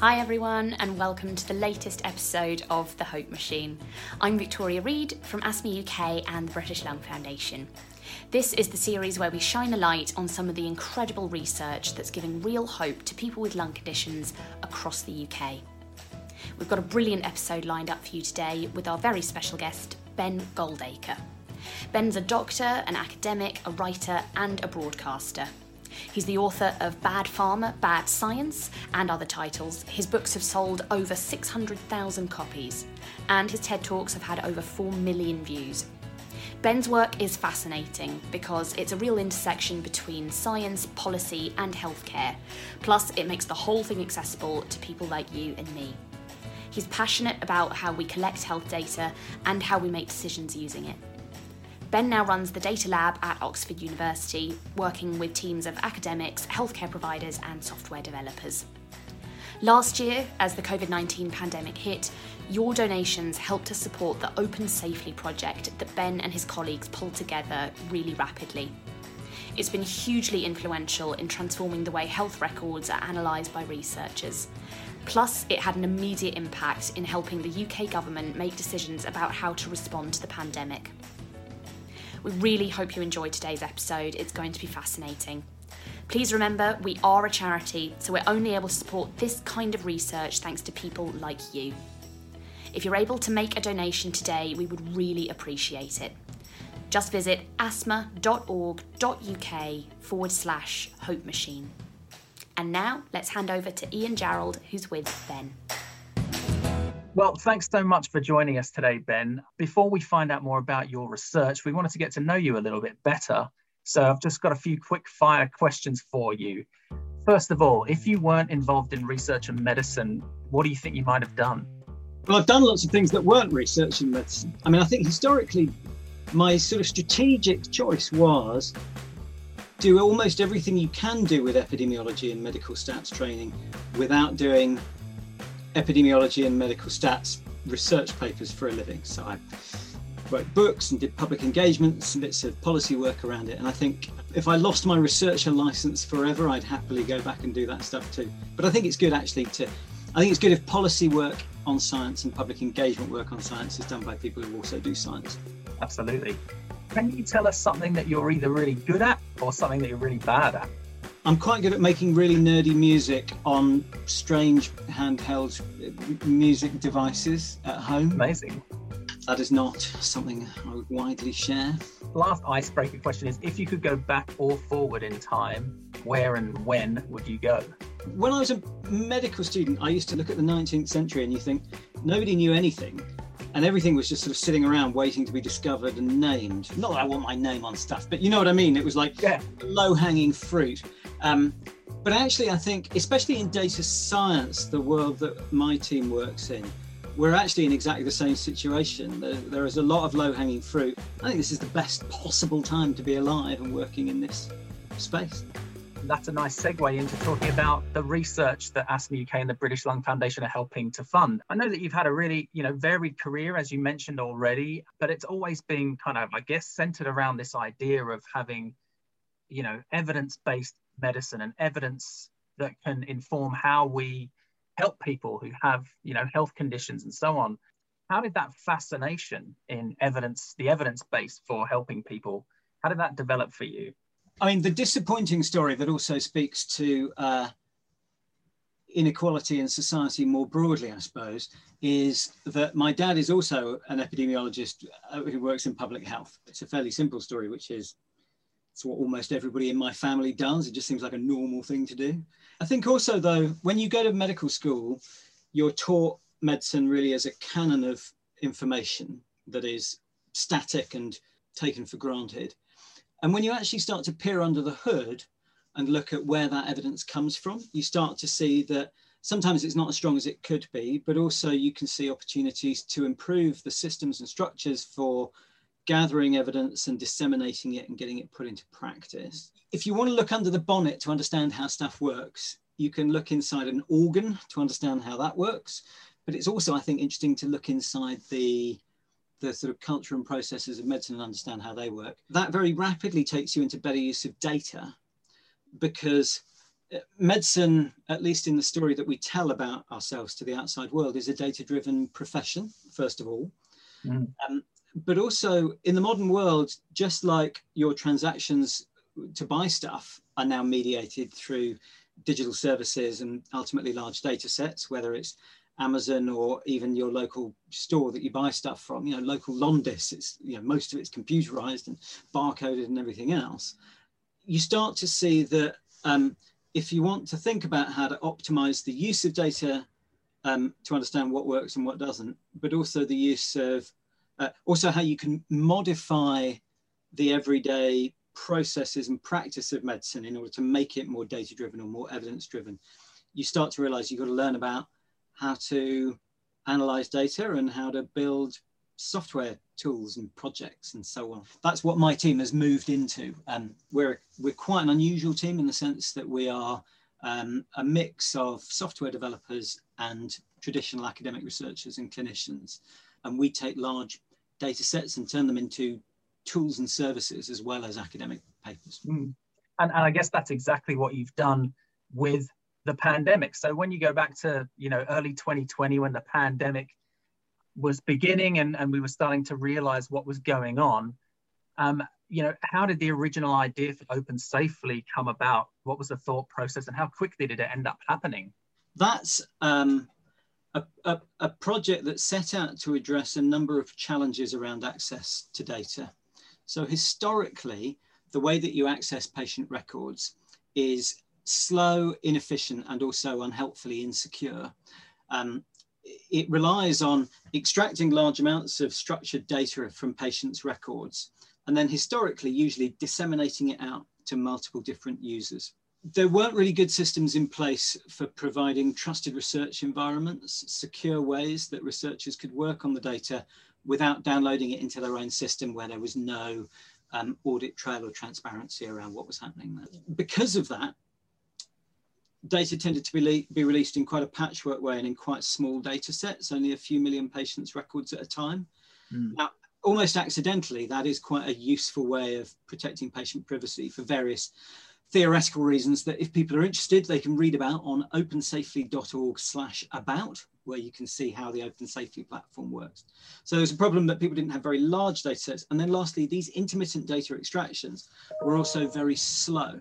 Hi everyone, and welcome to the latest episode of The Hope Machine. I'm Victoria Reid from ASME UK and the British Lung Foundation. This is the series where we shine a light on some of the incredible research that's giving real hope to people with lung conditions across the UK. We've got a brilliant episode lined up for you today with our very special guest, Ben Goldacre. Ben's a doctor, an academic, a writer and a broadcaster. He's the author of Bad Pharma, Bad Science and other titles. His books have sold over 600,000 copies and his TED Talks have had over 4 million views. Ben's work is fascinating because it's a real intersection between science, policy and healthcare. Plus, it makes the whole thing accessible to people like you and me. He's passionate about how we collect health data and how we make decisions using it. Ben now runs the Data Lab at Oxford University, working with teams of academics, healthcare providers and software developers. Last year, as the COVID-19 pandemic hit, your donations helped to support the Open Safely project that Ben and his colleagues pulled together really rapidly. It's been hugely influential in transforming the way health records are analysed by researchers. Plus, it had an immediate impact in helping the UK government make decisions about how to respond to the pandemic. We really hope you enjoyed today's episode. It's going to be fascinating. Please remember, we are a charity, so we're only able to support this kind of research thanks to people like you. If you're able to make a donation today, we would really appreciate it. Just visit asma.org.uk/Hope Machine. And now, let's hand over to Ian Jarrold, who's with Ben. Well, thanks so much for joining us today, Ben. Before we find out more about your research, we wanted to get to know you a little bit better. So I've just got a few quick fire questions for you. First of all, if you weren't involved in research and medicine, what do you think you might have done? Well, I've done lots of things that weren't research in medicine. I mean, I think historically, my sort of strategic choice was do almost everything you can do with epidemiology and medical stats training without doing epidemiology and medical stats research papers for a living. So I wrote books and did public engagement, some bits of policy work around it. And I think if I lost my researcher license forever, I'd happily go back and do that stuff too. But I think it's good actually I think it's good if policy work on science and public engagement work on science is done by people who also do science. Absolutely. Can you tell us something that you're either really good at or something that you're really bad at? I'm quite good at making really nerdy music on strange handheld music devices at home. Amazing. That is not something I would widely share. Last icebreaker question is, if you could go back or forward in time, where and when would you go? When I was a medical student, I used to look at the 19th century and you think nobody knew anything and everything was just sort of sitting around waiting to be discovered and named. Not that I want my name on stuff, but you know what I mean? It was like low-hanging fruit. But actually, I think, especially in data science, the world that my team works in, we're actually in exactly the same situation. There is a lot of low-hanging fruit. I think this is the best possible time to be alive and working in this space. That's a nice segue into talking about the research that ASME UK and the British Lung Foundation are helping to fund. I know that you've had a really, varied career, as you mentioned already, but it's always been kind of, I guess, centered around this idea of having, evidence-based medicine and evidence that can inform how we help people who have, health conditions and so on. How did that fascination in the evidence base for helping people, how did that develop for you? I mean, the disappointing story that also speaks to inequality in society more broadly, I suppose, is that my dad is also an epidemiologist who works in public health. It's a fairly simple story, which is it's what almost everybody in my family does. It just seems like a normal thing to do. I think also, though, when you go to medical school, you're taught medicine really as a canon of information that is static and taken for granted. And when you actually start to peer under the hood and look at where that evidence comes from, you start to see that sometimes it's not as strong as it could be, but also you can see opportunities to improve the systems and structures for gathering evidence and disseminating it and getting it put into practice. If you want to look under the bonnet to understand how stuff works, you can look inside an organ to understand how that works. But it's also, I think, interesting to look inside the sort of culture and processes of medicine and understand how they work. That very rapidly takes you into better use of data because medicine, at least in the story that we tell about ourselves to the outside world, is a data-driven profession, first of all. But also in the modern world, just like your transactions to buy stuff are now mediated through digital services and ultimately large data sets, whether it's Amazon or even your local store that you buy stuff from, local Londis, it's, most of it's computerized and barcoded and everything else. You start to see that if you want to think about how to optimize the use of data to understand what works and what doesn't, but also the use of, also how you can modify the everyday processes and practice of medicine in order to make it more data-driven or more evidence-driven, you start to realize you've got to learn about how to analyze data and how to build software tools and projects and so on. That's what my team has moved into. We're quite an unusual team in the sense that we are a mix of software developers and traditional academic researchers and clinicians. And we take large data sets and turn them into tools and services as well as academic papers. And I guess that's exactly what you've done with the pandemic. So when you go back to, early 2020, when the pandemic was beginning and we were starting to realize what was going on, how did the original idea for Open Safely come about? What was the thought process and how quickly did it end up happening? That's a project that set out to address a number of challenges around access to data. So historically, the way that you access patient records is slow, inefficient, and also unhelpfully insecure. It relies on extracting large amounts of structured data from patients' records, and then historically, usually disseminating it out to multiple different users. There weren't really good systems in place for providing trusted research environments, secure ways that researchers could work on the data without downloading it into their own system where there was no audit trail or transparency around what was happening there. Because of that, data tended to be released in quite a patchwork way and in quite small data sets, only a few million patients' records at a time. Now, almost accidentally, that is quite a useful way of protecting patient privacy for various theoretical reasons that if people are interested, they can read about on opensafely.org/about, where you can see how the Open Safely platform works. So there's a problem that people didn't have very large data sets. And then lastly, these intermittent data extractions were also very slow.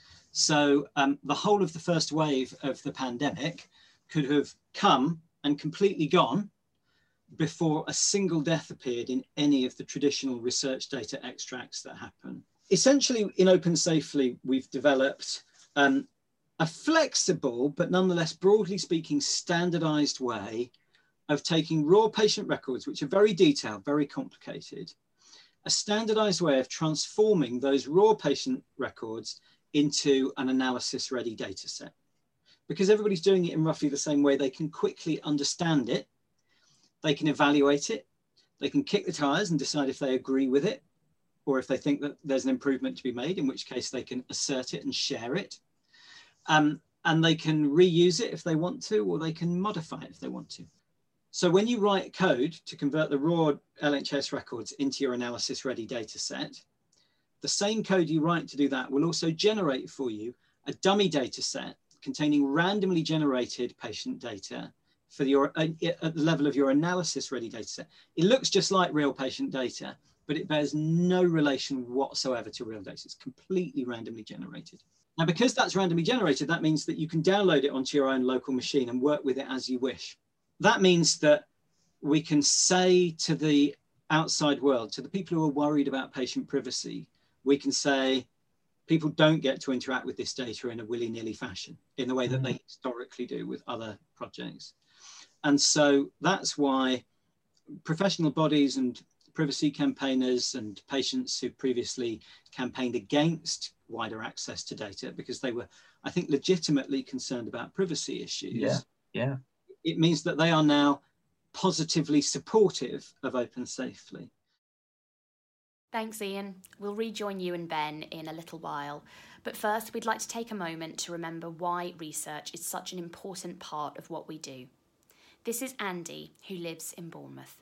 So the whole of the first wave of the pandemic could have come and completely gone before a single death appeared in any of the traditional research data extracts that happen. Essentially, in Open Safely, we've developed a flexible, but nonetheless, broadly speaking, standardized way of taking raw patient records, which are very detailed, very complicated, a standardized way of transforming those raw patient records into an analysis-ready data set. Because everybody's doing it in roughly the same way, they can quickly understand it, they can evaluate it, they can kick the tires and decide if they agree with it, or if they think that there's an improvement to be made, in which case they can assert it and share it. And they can reuse it if they want to, or they can modify it if they want to. So when you write code to convert the raw LHS records into your analysis-ready data set, the same code you write to do that will also generate for you a dummy data set containing randomly generated patient data for your, at the level of your analysis-ready data set. It looks just like real patient data, but it bears no relation whatsoever to real data. It's completely randomly generated. Now, because that's randomly generated, that means that you can download it onto your own local machine and work with it as you wish. That means that we can say to the outside world, to the people who are worried about patient privacy, we can say, people don't get to interact with this data in a willy-nilly fashion, in the way that they historically do with other projects. And so that's why professional bodies and privacy campaigners and patients who previously campaigned against wider access to data, because they were, I think, legitimately concerned about privacy issues. Yeah. It means that they are now positively supportive of Open Safely. Thanks, Ian. We'll rejoin you and Ben in a little while. But first, we'd like to take a moment to remember why research is such an important part of what we do. This is Andy, who lives in Bournemouth.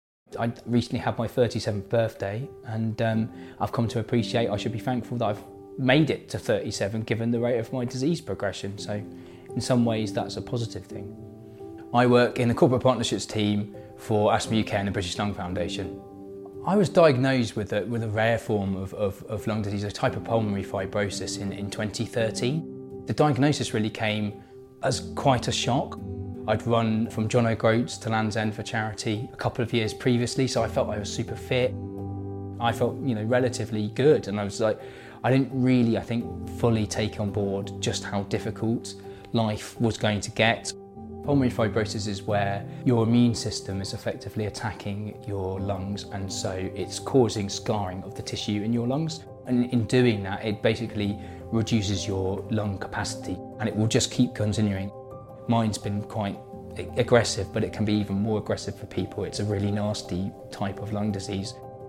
I recently had my 37th birthday, and I've come to appreciate, I should be thankful that I've made it to 37 given the rate of my disease progression. So in some ways that's a positive thing. I work in the corporate partnerships team for Asthma UK and the British Lung Foundation. I was diagnosed with a rare form of lung disease, a type of pulmonary fibrosis in 2013. The diagnosis really came as quite a shock. I'd run from John O'Groats to Land's End for charity a couple of years previously, so I felt I was super fit. I felt, relatively good, and I was like, I didn't really, fully take on board just how difficult life was going to get. Pulmonary fibrosis is where your immune system is effectively attacking your lungs, and so it's causing scarring of the tissue in your lungs. And in doing that, it basically reduces your lung capacity, and it will just keep continuing. Mine's been quite aggressive, but it can be even more aggressive for people. It's a really nasty type of lung disease.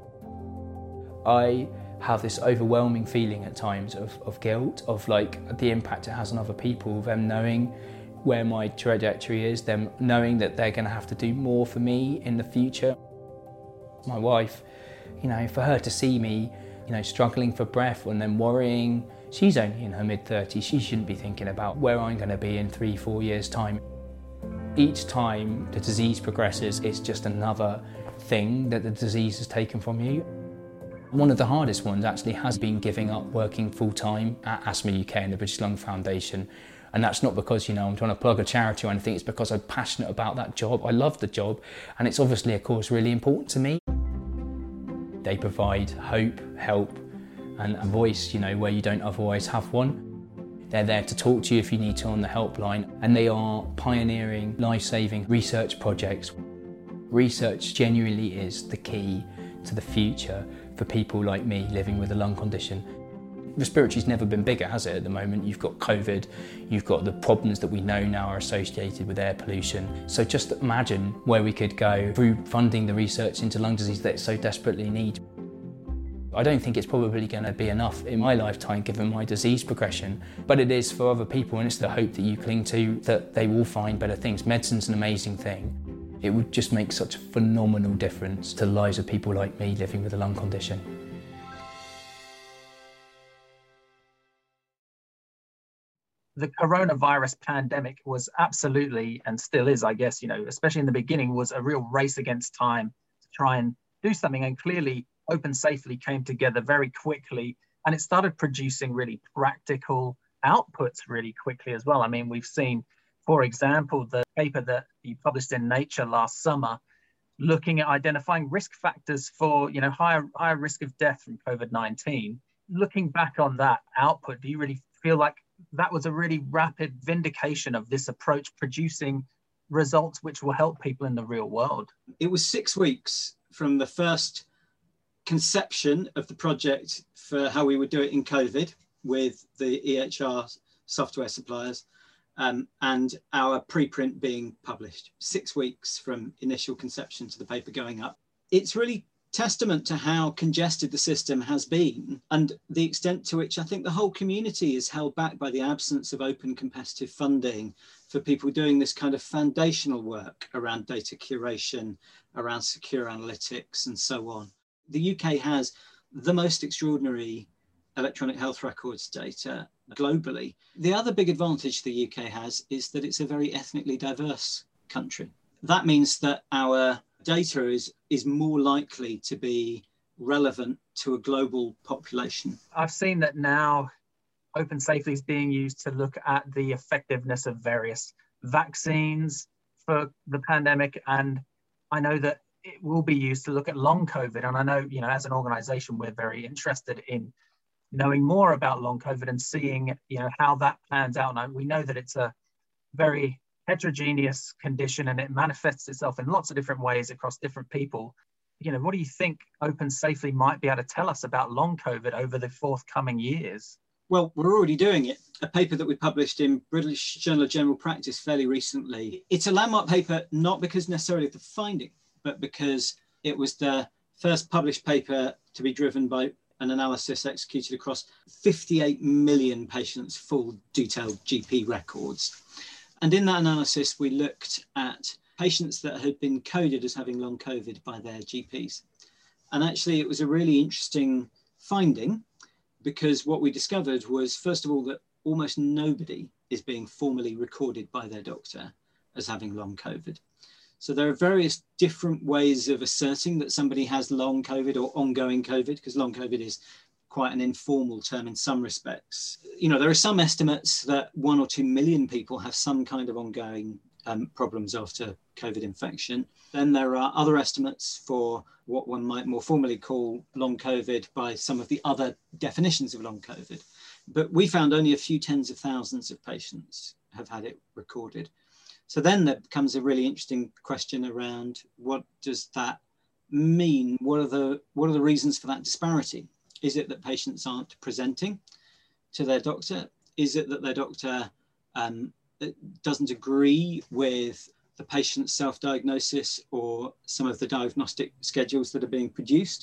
I have this overwhelming feeling at times of guilt, of the impact it has on other people, them knowing where my trajectory is, them knowing that they're going to have to do more for me in the future. My wife, for her to see me, struggling for breath and then worrying, she's only in her mid-30s, she shouldn't be thinking about where I'm going to be in 3-4 years' time. Each time the disease progresses, it's just another thing that the disease has taken from you. One of the hardest ones actually has been giving up working full-time at Asthma UK and the British Lung Foundation. And that's not because, I'm trying to plug a charity or anything, it's because I'm passionate about that job. I love the job, and it's obviously, of course, really important to me. They provide hope, help, and a voice, where you don't otherwise have one. They're there to talk to you if you need to on the helpline, and they are pioneering life-saving research projects. Research genuinely is the key to the future for people like me living with a lung condition. Respiratory's never been bigger, has it, at the moment? You've got COVID, you've got the problems that we know now are associated with air pollution. So just imagine where we could go through funding the research into lung disease that it so desperately needs. I don't think it's probably going to be enough in my lifetime given my disease progression, but it is for other people, and it's the hope that you cling to that they will find better things. Medicine's an amazing thing. It would just make such a phenomenal difference to the lives of people like me living with a lung condition. The coronavirus pandemic was absolutely, and still is, I guess, especially in the beginning, was a real race against time to try and do something. And clearly, Open Safely came together very quickly, and it started producing really practical outputs really quickly as well. I mean, we've seen, for example, the paper that you published in Nature last summer, looking at identifying risk factors for, higher risk of death from COVID-19. Looking back on that output, do you really feel like that was a really rapid vindication of this approach producing results which will help people in the real world? It was 6 weeks from the first conception of the project for how we would do it in COVID with the EHR software suppliers and our preprint being published. 6 weeks from initial conception to the paper going up. It's really testament to how congested the system has been and the extent to which I think the whole community is held back by the absence of open competitive funding for people doing this kind of foundational work around data curation, around secure analytics and so on. The UK has the most extraordinary electronic health records data globally. The other big advantage the UK has is that it's a very ethnically diverse country. That means that our data is more likely to be relevant to a global population. I've seen that now Open Safely is being used to look at the effectiveness of various vaccines for the pandemic, and I know that it will be used to look at long COVID. And I know, as an organization, we're very interested in knowing more about long COVID and seeing, how that plans out. And we know that it's a very heterogeneous condition and it manifests itself in lots of different ways across different people. What do you think Open Safely might be able to tell us about long COVID over the forthcoming years? Well, we're already doing it. A paper that we published in British Journal of General Practice fairly recently. It's a landmark paper, not because necessarily of the finding, but because it was the first published paper to be driven by an analysis executed across 58 million patients' full detailed GP records. And in that analysis, we looked at patients that had been coded as having long COVID by their GPs. And actually, it was a really interesting finding because what we discovered was, first of all, that almost nobody is being formally recorded by their doctor as having long COVID. So there are various different ways of asserting that somebody has long COVID or ongoing COVID, because long COVID is quite an informal term in some respects. There are some estimates that 1 or 2 million people have some kind of ongoing problems after COVID infection. Then there are other estimates for what one might more formally call long COVID by some of the other definitions of long COVID. But we found only a few tens of thousands of patients have had it recorded. So then there becomes a really interesting question around, what does that mean? What are the reasons for that disparity? Is it that patients aren't presenting to their doctor? Is it that their doctor doesn't agree with the patient's self-diagnosis or some of the diagnostic schedules that are being produced?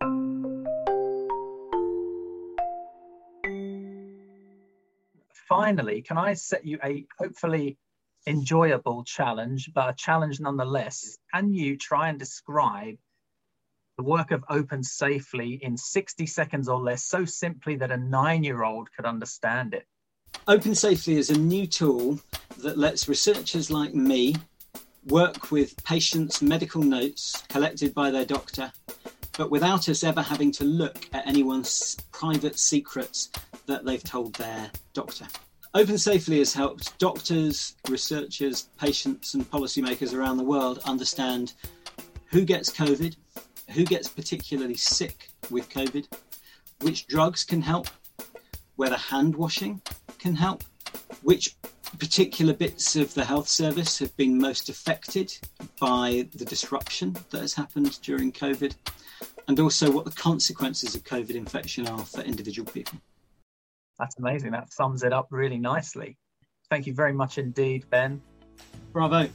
Finally, can I set you a hopefully enjoyable challenge, but a challenge nonetheless? Can you try and describe the work of Open Safely in 60 seconds or less, so simply that a 9-year-old could understand it? Open Safely is a new tool that lets researchers like me work with patients' medical notes collected by their doctor, but without us ever having to look at anyone's private secrets that they've told their doctor. Open Safely has helped doctors, researchers, patients and policymakers around the world understand who gets COVID, who gets particularly sick with COVID, which drugs can help, whether hand washing can help, which particular bits of the health service have been most affected by the disruption that has happened during COVID, and also what the consequences of COVID infection are for individual people. That's amazing. That sums it up really nicely. Thank you very much indeed, Ben. Bravo.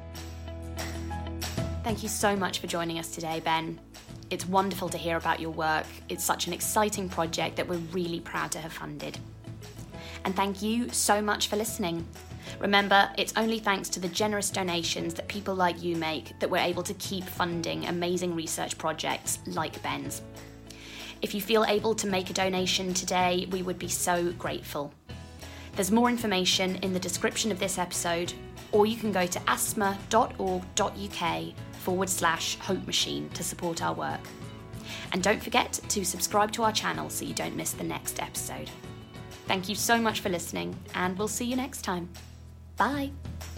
Thank you so much for joining us today, Ben. It's wonderful to hear about your work. It's such an exciting project that we're really proud to have funded. And thank you so much for listening. Remember, it's only thanks to the generous donations that people like you make that we're able to keep funding amazing research projects like Ben's. If you feel able to make a donation today, we would be so grateful. There's more information in the description of this episode, or you can go to asthma.org.uk/Hope Machine to support our work. And don't forget to subscribe to our channel so you don't miss the next episode. Thank you so much for listening, and we'll see you next time. Bye.